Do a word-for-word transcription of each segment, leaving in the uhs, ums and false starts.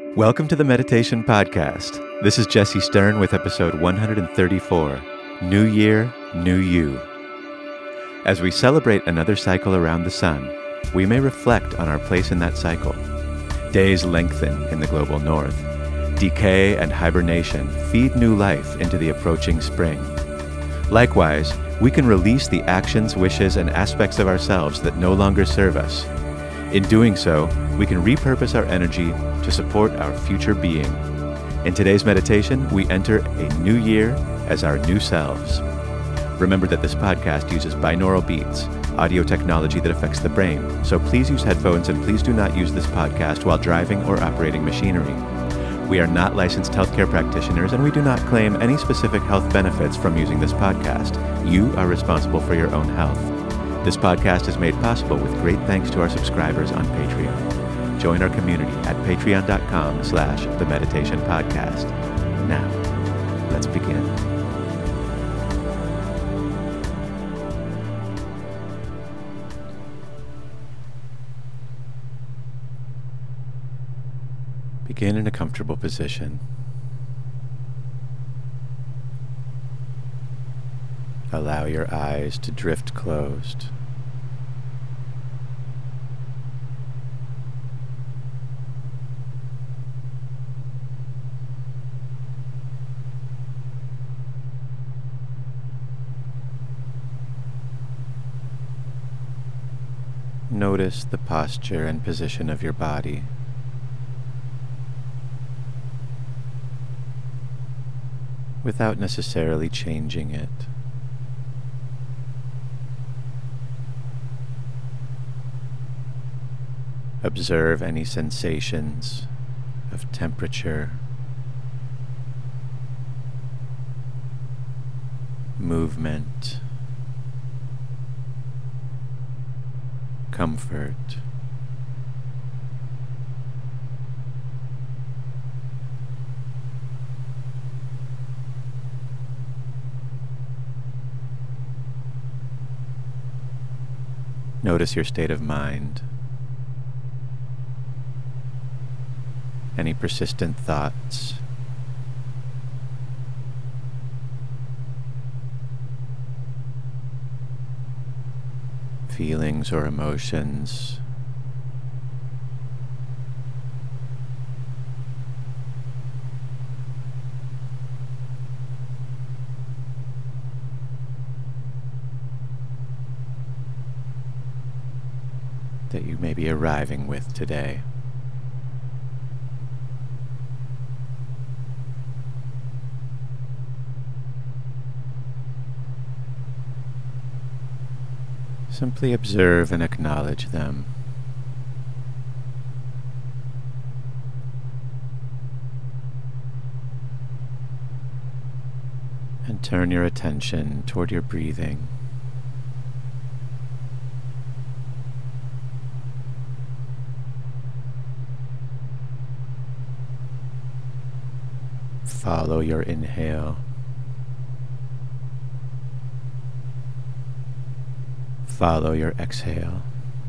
Welcome to the Meditation Podcast. This is Jesse Stern with episode one hundred thirty-four, New Year, New You. As we celebrate another cycle around the sun, we may reflect on our place in that cycle. Days lengthen in the global north. Decay and hibernation feed new life into the approaching spring. Likewise, we can release the actions, wishes, and aspects of ourselves that no longer serve us. In doing so, we can repurpose our energy to support our future being. In today's meditation, we enter a new year as our new selves. Remember that this podcast uses binaural beats, audio technology that affects the brain, so please use headphones and please do not use this podcast while driving or operating machinery. We are not licensed healthcare practitioners and we do not claim any specific health benefits from using this podcast. You are responsible for your own health. This podcast is made possible with great thanks to our subscribers on Patreon. Join our community at patreon.com slash the meditation podcast. Now, let's begin. Begin in a comfortable position. Allow your eyes to drift closed. Notice the posture and position of your body. Without necessarily changing it. Observe any sensations of temperature, movement, comfort. Notice your state of mind. Any persistent thoughts, feelings or emotions, that you may be arriving with today. Simply observe and acknowledge them. And turn your attention toward your breathing. Follow your inhale. Follow your exhale.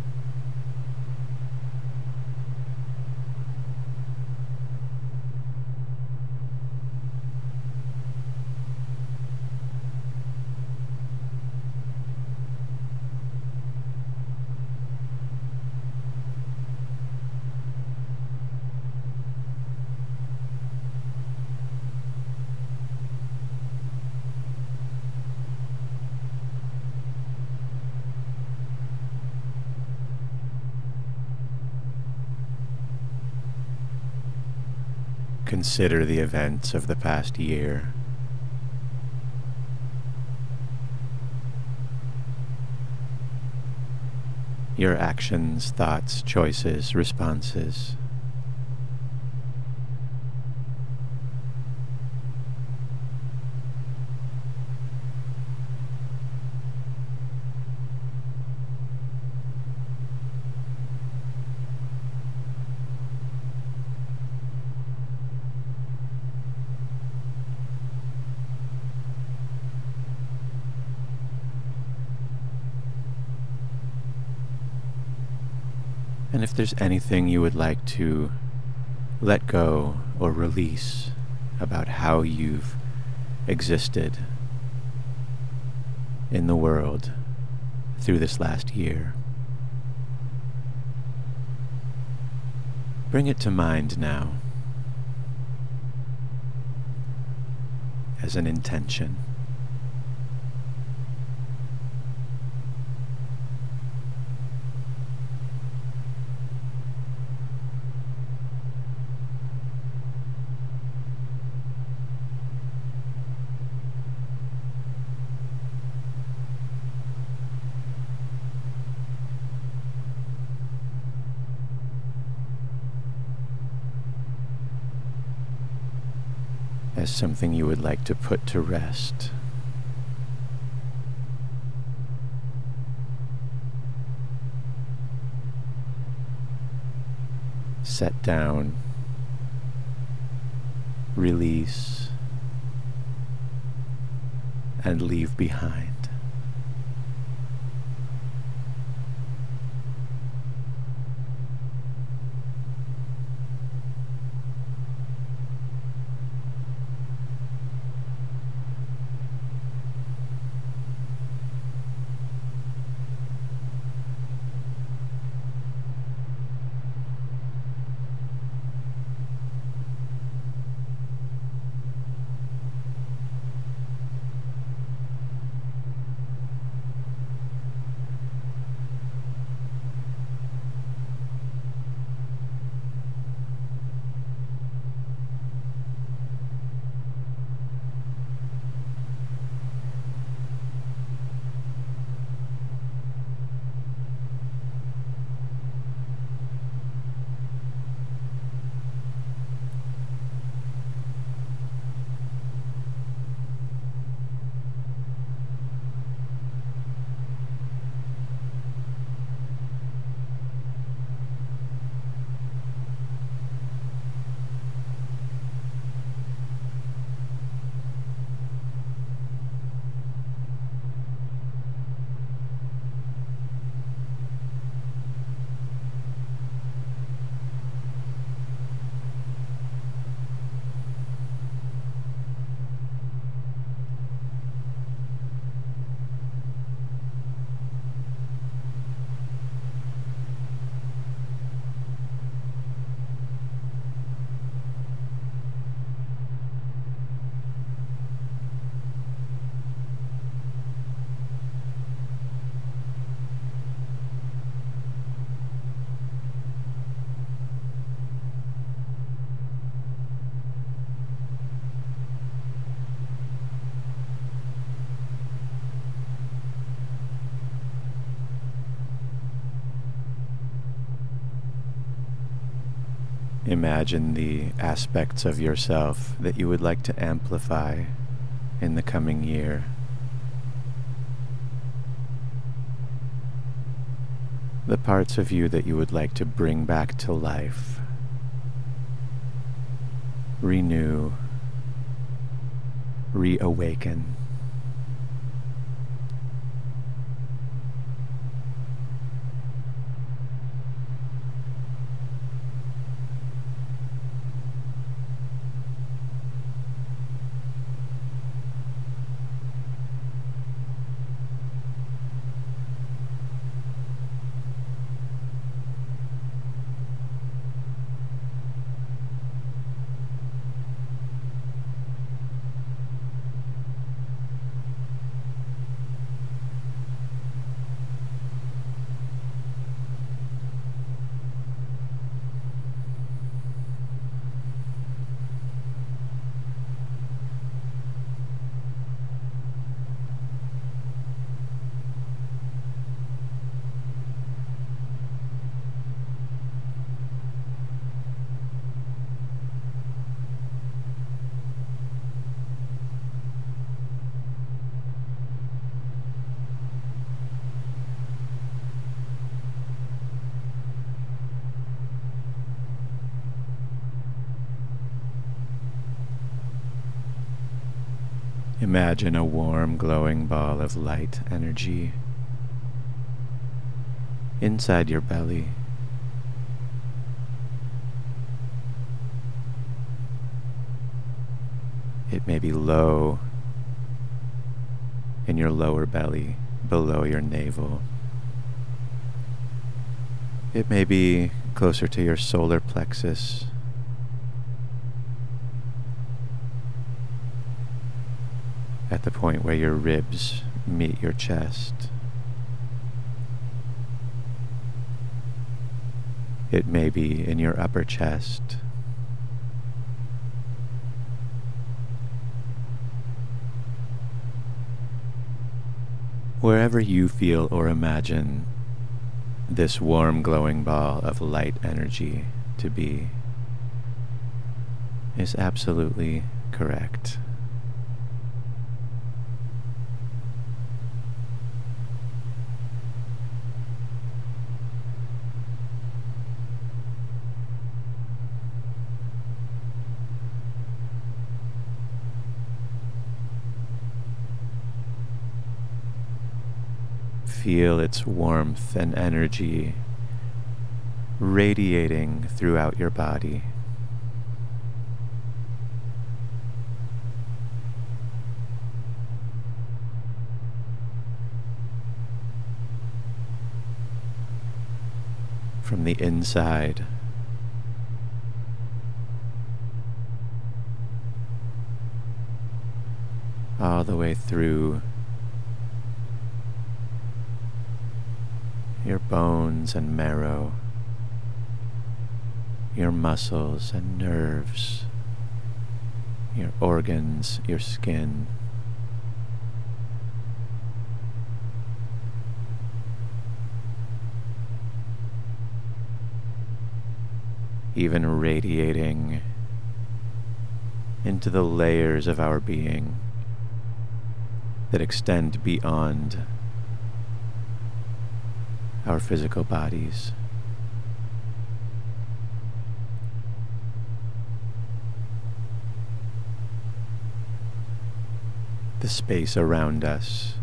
Consider the events of the past year. Your actions, thoughts, choices, responses. And if there's anything you would like to let go or release about how you've existed in the world through this last year. Bring it to mind now as an intention. As something you would like to put to rest. Set down, release, and leave behind. Imagine the aspects of yourself that you would like to amplify in the coming year. The parts of you that you would like to bring back to life, renew, reawaken. Imagine a warm, glowing ball of light energy inside your belly. It may be low in your lower belly, below your navel. It may be closer to your solar plexus. At the point where your ribs meet your chest. It may be in your upper chest. Wherever you feel or imagine this warm glowing ball of light energy to be is absolutely correct. Feel its warmth and energy radiating throughout your body. From the inside all the way through your bones and marrow, your muscles and nerves, your organs, your skin. Even radiating into the layers of our being that extend beyond our physical bodies. The space around us.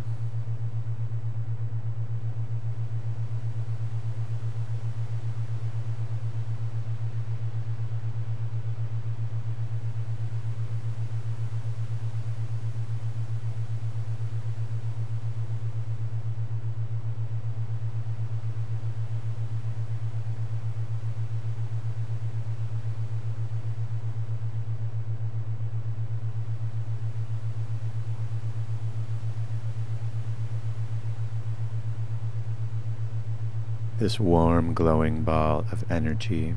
This warm, glowing ball of energy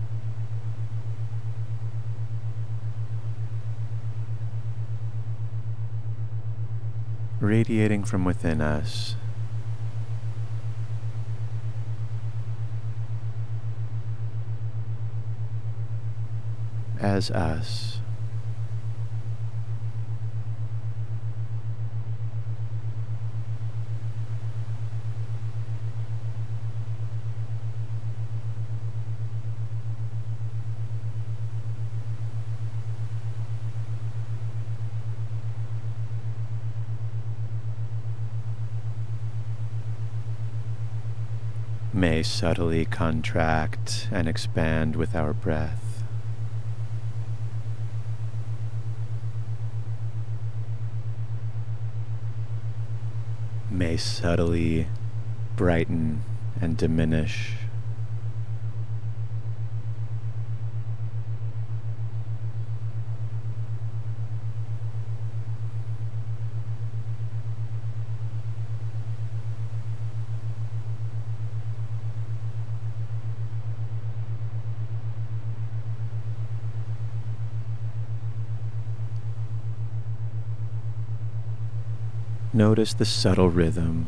radiating from within us as us. May subtly contract and expand with our breath. May subtly brighten and diminish. Notice the subtle rhythm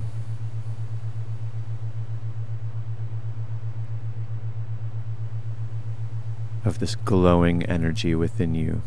of this glowing energy within you.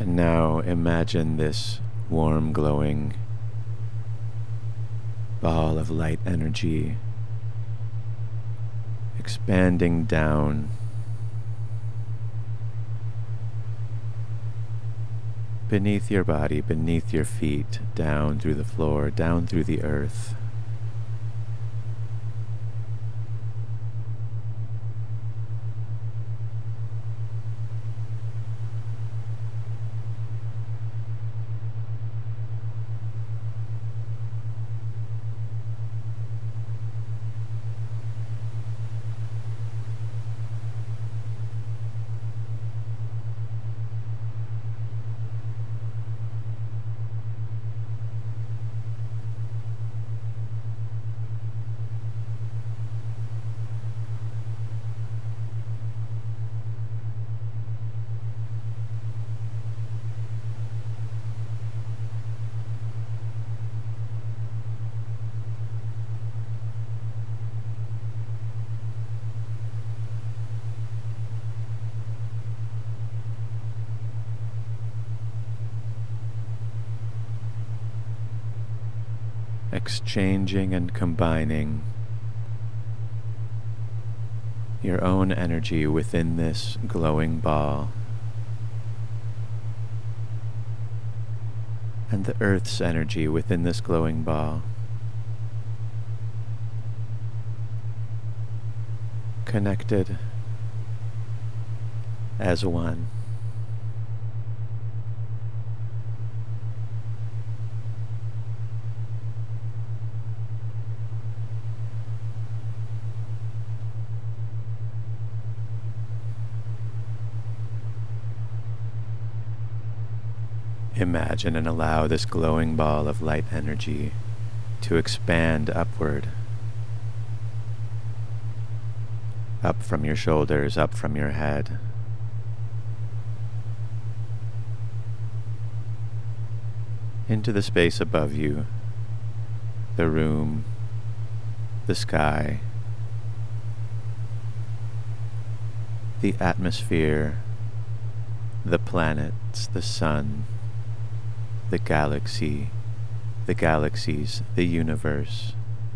And now imagine this warm, glowing ball of light energy expanding down beneath your body, beneath your feet, down through the floor, down through the earth. Exchanging and combining your own energy within this glowing ball and the Earth's energy within this glowing ball, connected as one. Imagine and allow this glowing ball of light energy to expand upward, up from your shoulders, up from your head, into the space above you, the room, the sky, the atmosphere, the planets, the sun, the galaxy, the galaxies, the universe.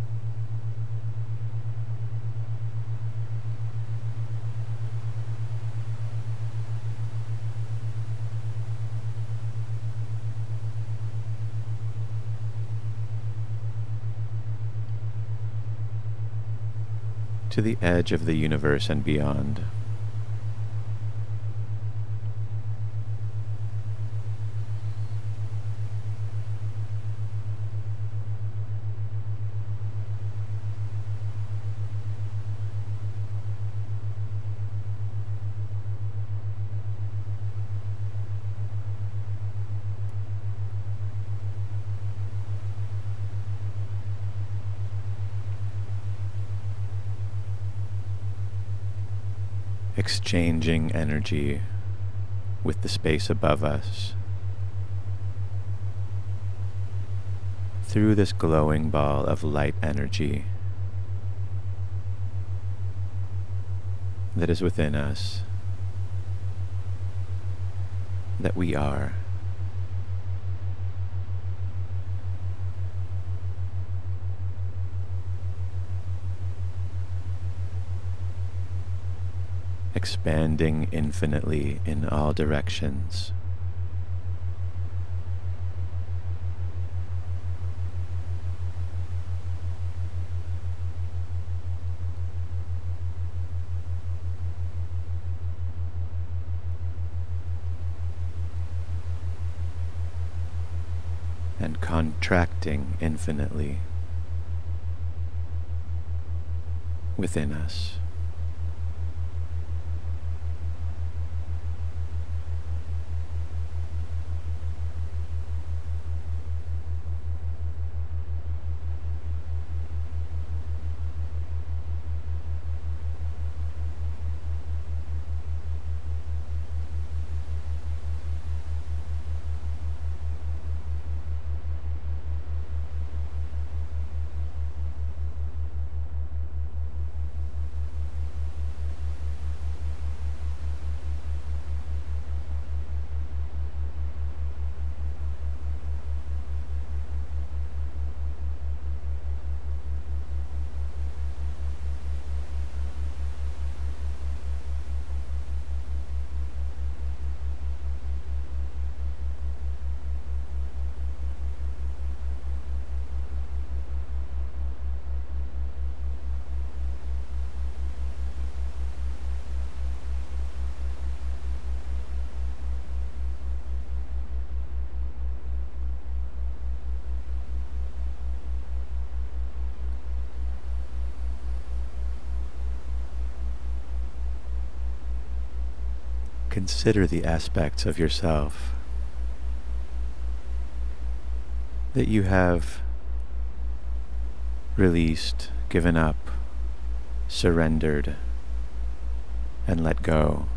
To the edge of the universe and beyond. Exchanging energy with the space above us through this glowing ball of light energy that is within us, that we are. Expanding infinitely in all directions. And contracting infinitely within us. consider the aspects of yourself that you have released, given up, surrendered, and let go.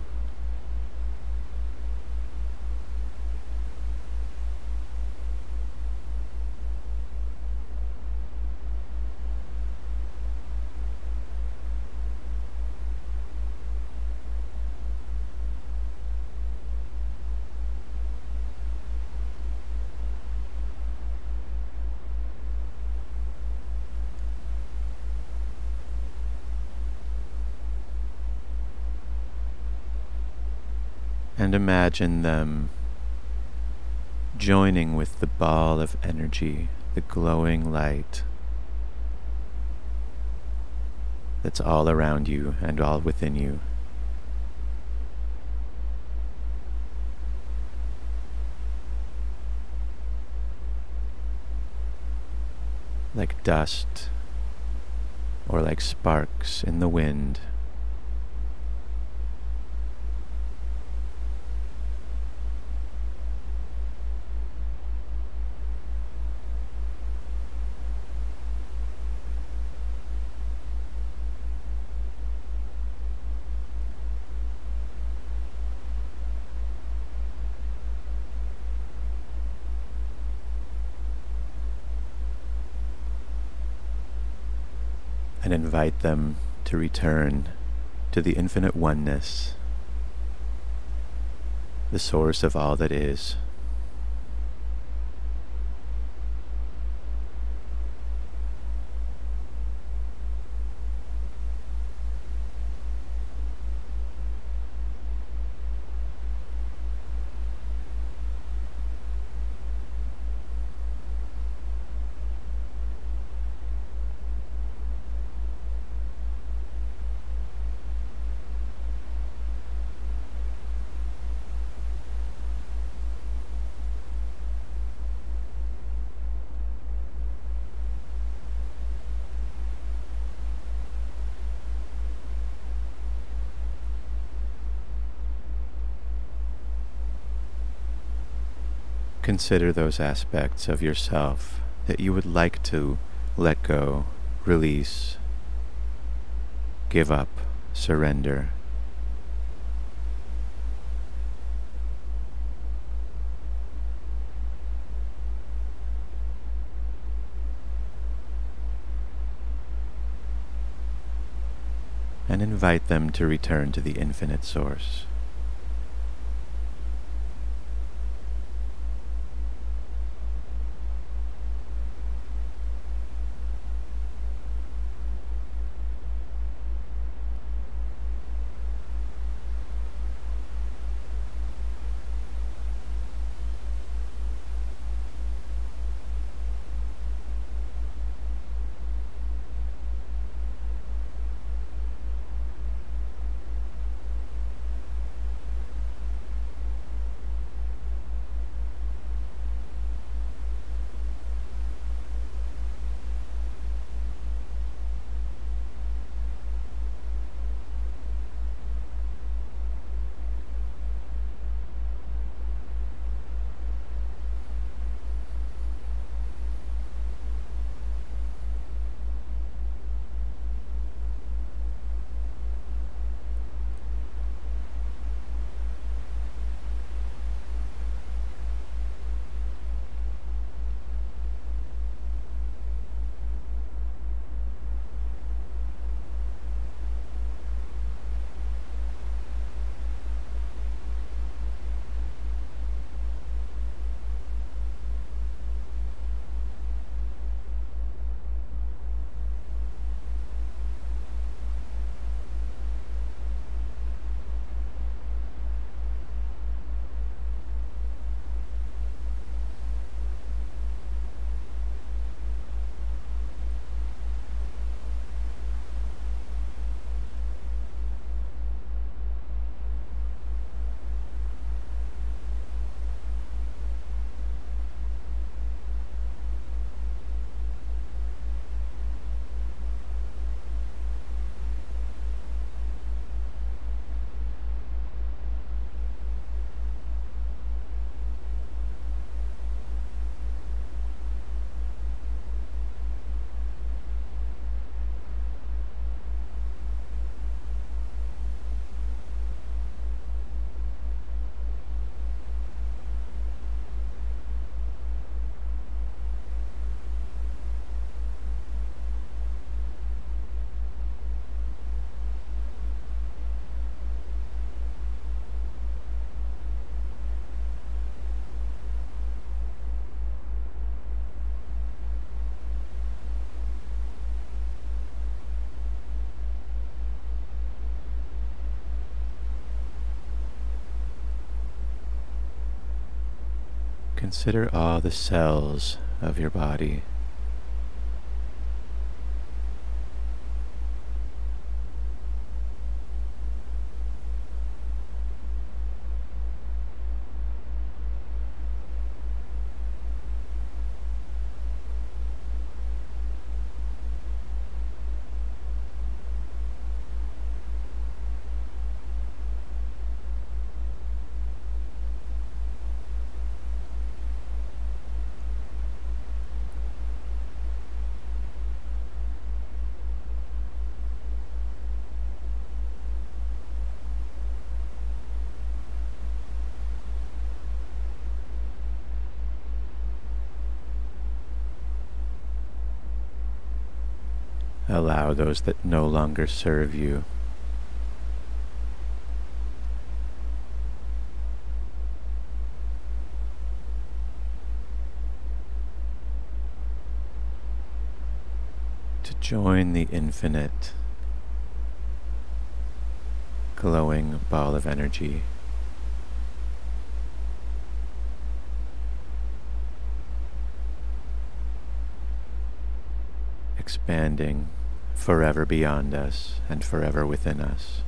And imagine them joining with the ball of energy, the glowing light that's all around you and all within you. Like dust or like sparks in the wind. And invite them to return to the infinite oneness, the source of all that is. Consider those aspects of yourself that you would like to let go, release, give up, surrender. And invite them to return to the infinite source. Consider all the cells of your body. Allow those that no longer serve you to join the infinite glowing ball of energy. Expanding forever beyond us and forever within us.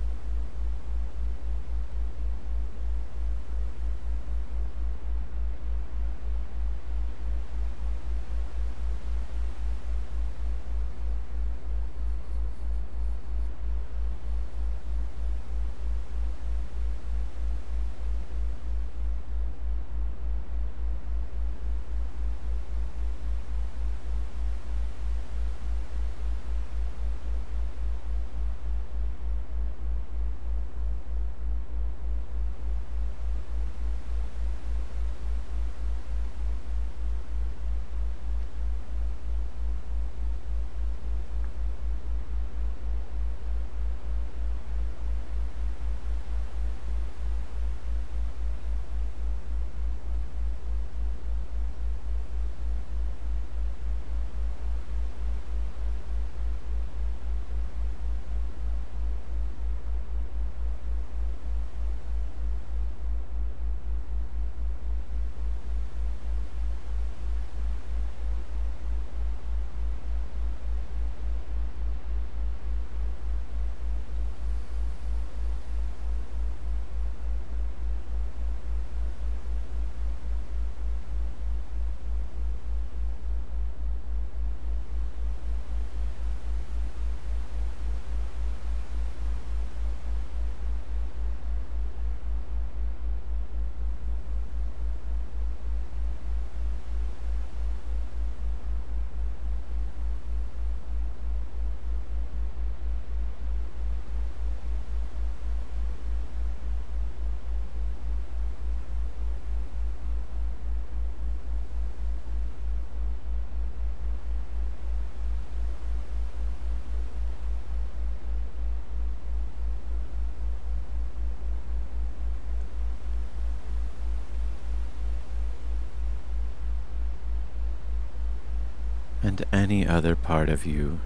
And any other part of you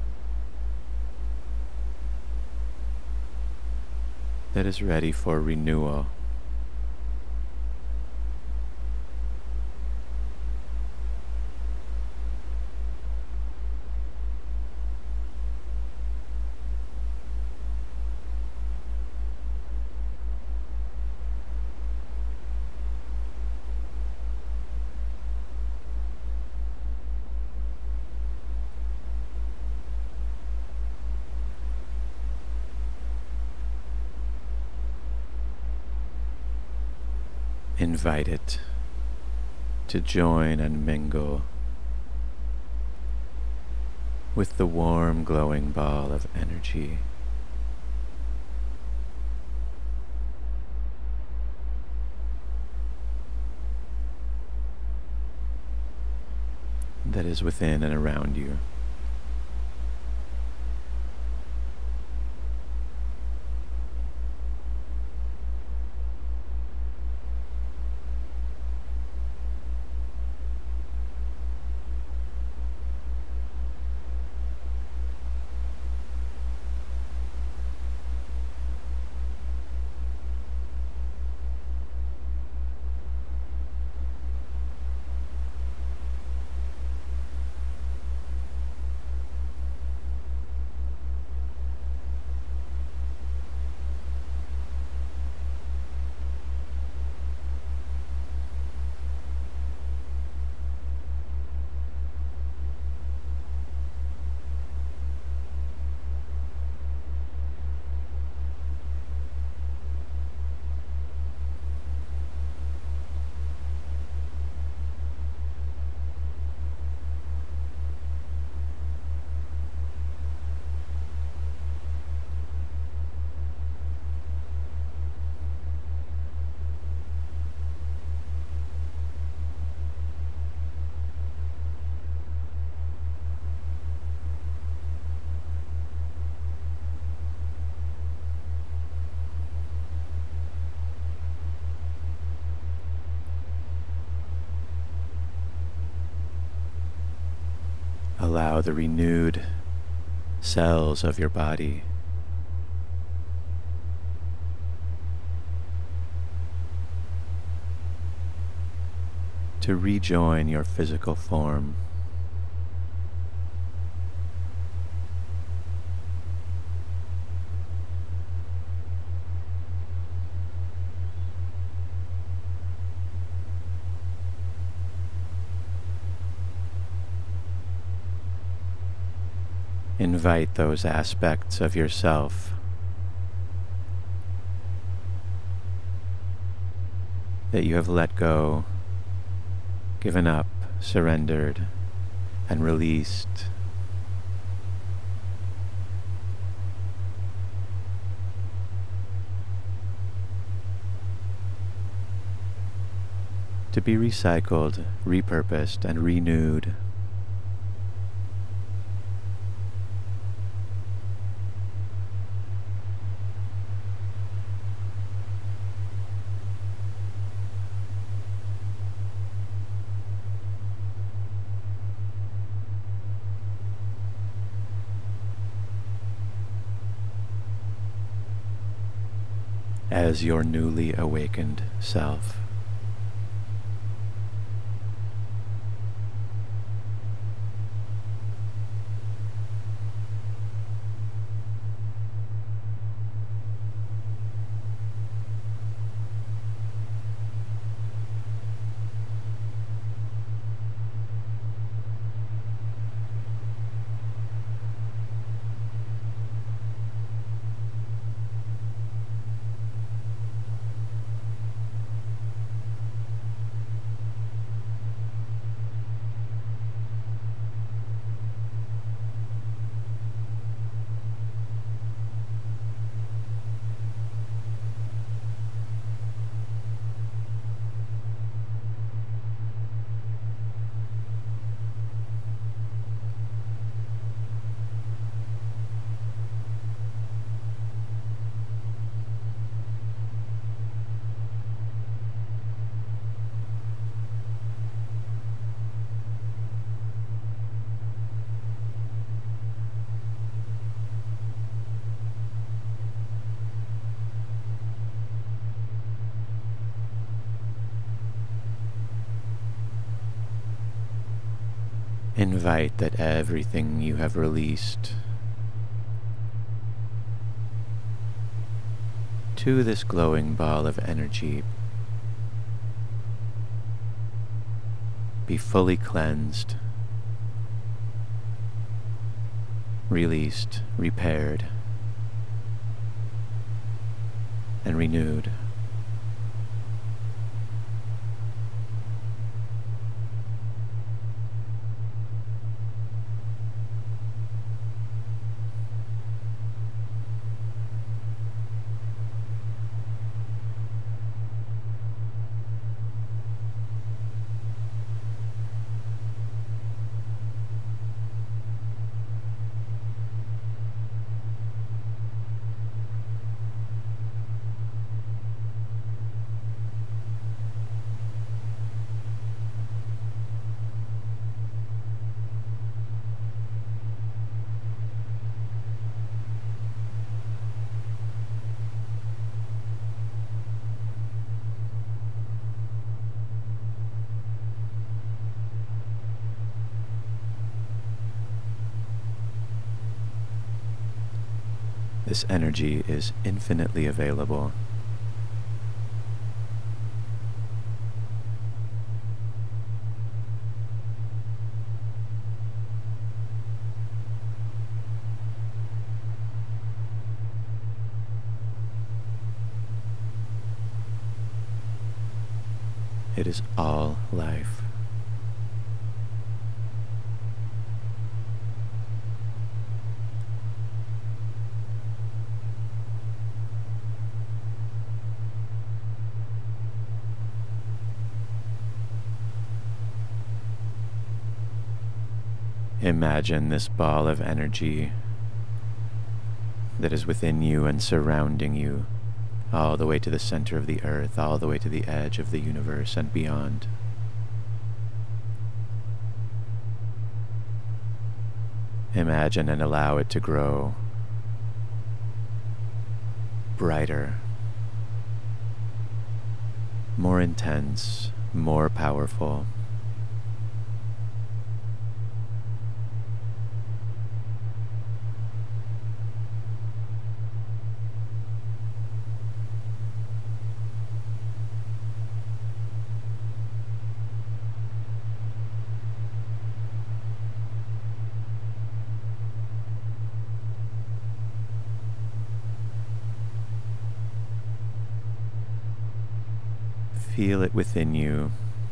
that is ready for renewal. Invite it to join and mingle with the warm, glowing ball of energy. That is within and around you. Allow the renewed cells of your body to rejoin your physical form. Invite those aspects of yourself that you have let go, given up, surrendered, and released. To be recycled, repurposed, and renewed. As your newly awakened self. Invite that everything you have released to this glowing ball of energy be fully cleansed, released, repaired, and renewed. This energy is infinitely available. It is all life. Imagine this ball of energy that is within you and surrounding you, all the way to the center of the earth, all the way to the edge of the universe and beyond. Imagine and allow it to grow brighter, more intense, more powerful. Feel it within you.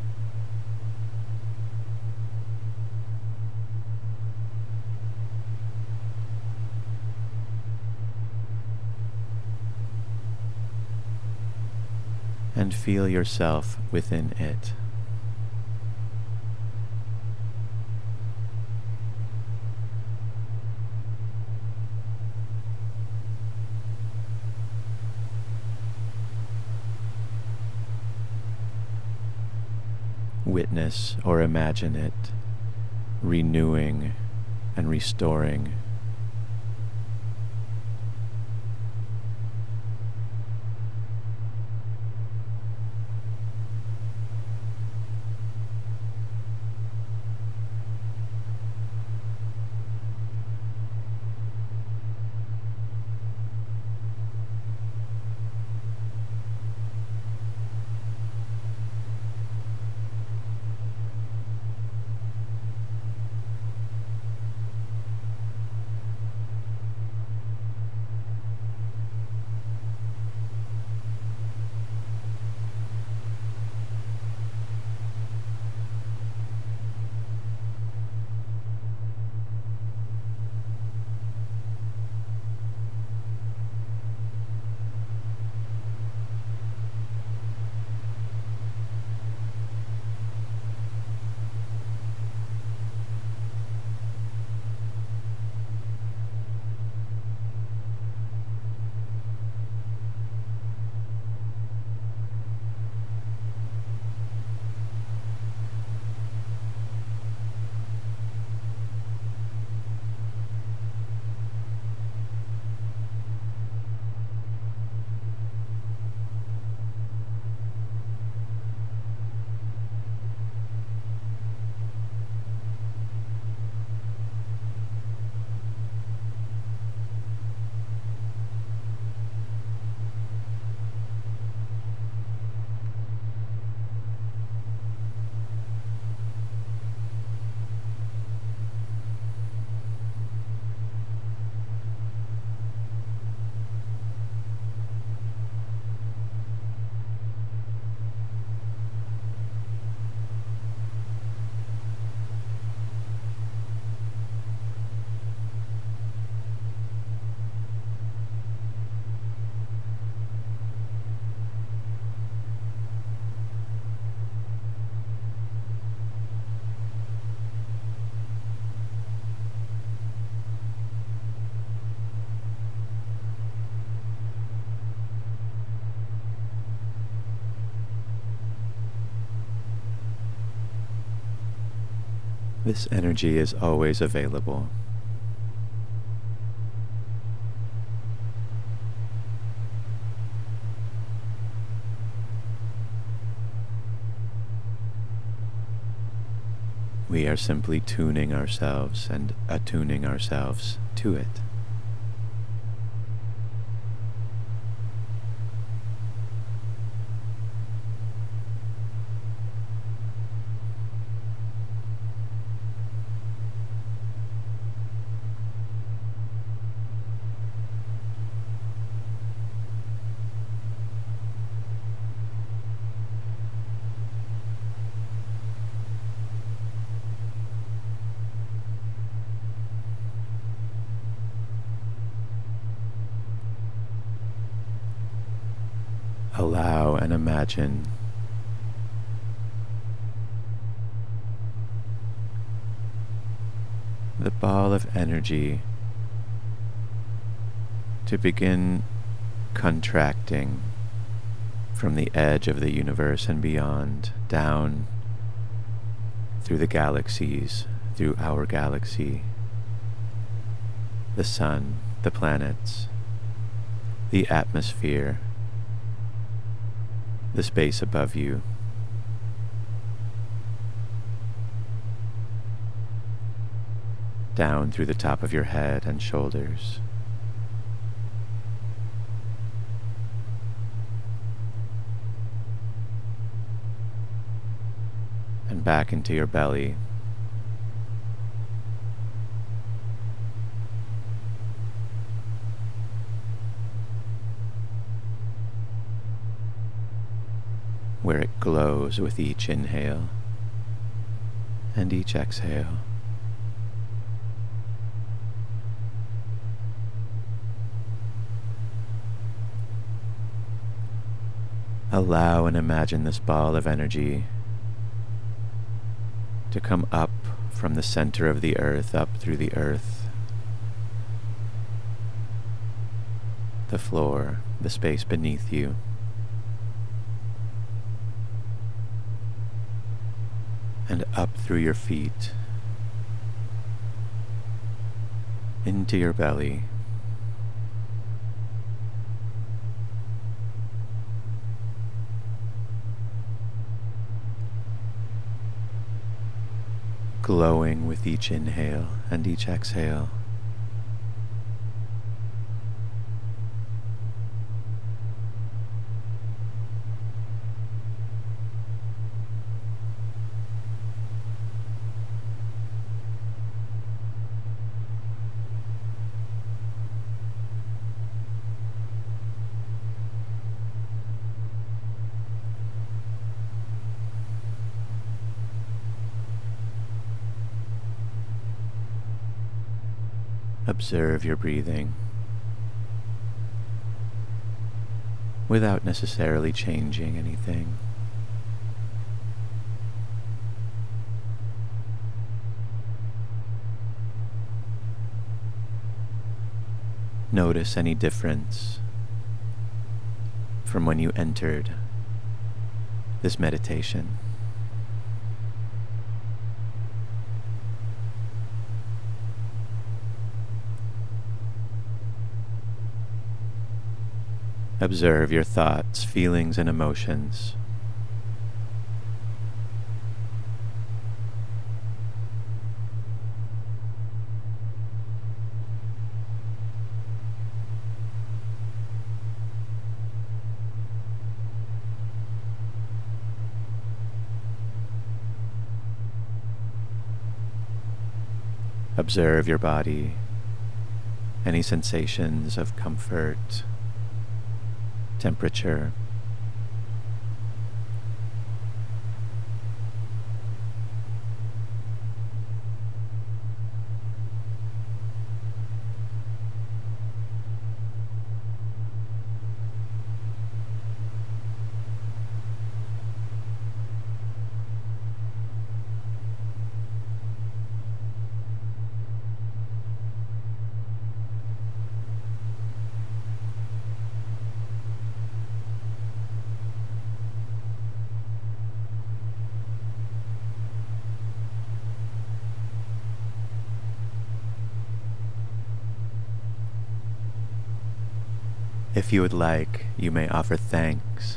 And feel yourself within it. Witness or imagine it renewing and restoring. This energy is always available. We are simply tuning ourselves and attuning ourselves to it. Allow and imagine the ball of energy to begin contracting from the edge of the universe and beyond, down through the galaxies, through our galaxy, the sun, the planets, the atmosphere, the space above you. Down through the top of your head and shoulders. And back into your belly. Where it glows with each inhale and each exhale. Allow and imagine this ball of energy to come up from the center of the earth, up through the earth, the floor, the space beneath you, and up through your feet, into your belly, glowing with each inhale and each exhale. Observe your breathing without necessarily changing anything. Notice any difference from when you entered this meditation. Observe your thoughts, feelings, and emotions. Observe your body, any sensations of comfort, temperature. If you would like, you may offer thanks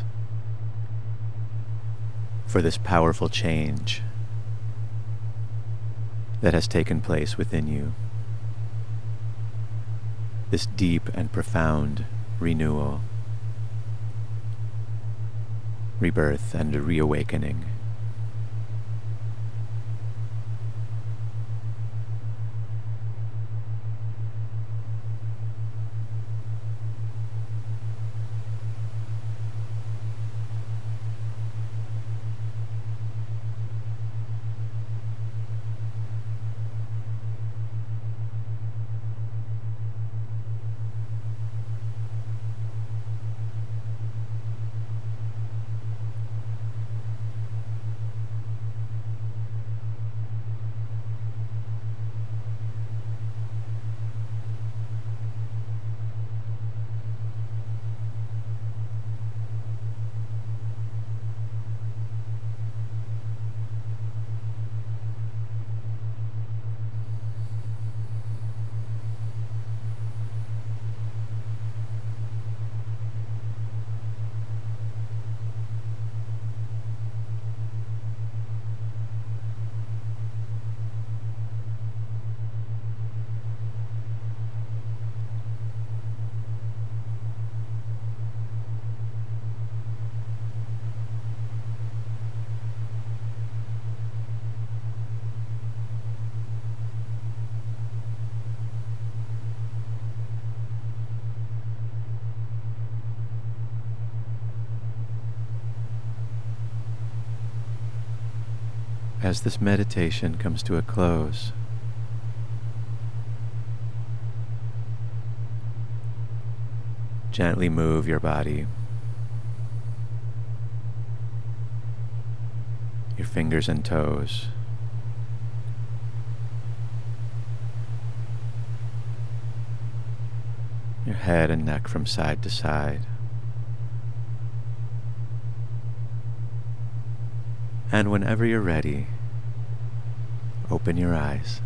for this powerful change that has taken place within you, this deep and profound renewal, rebirth, and reawakening. As this meditation comes to a close, gently move your body, your fingers and toes, your head and neck from side to side. And whenever you're ready, open your eyes.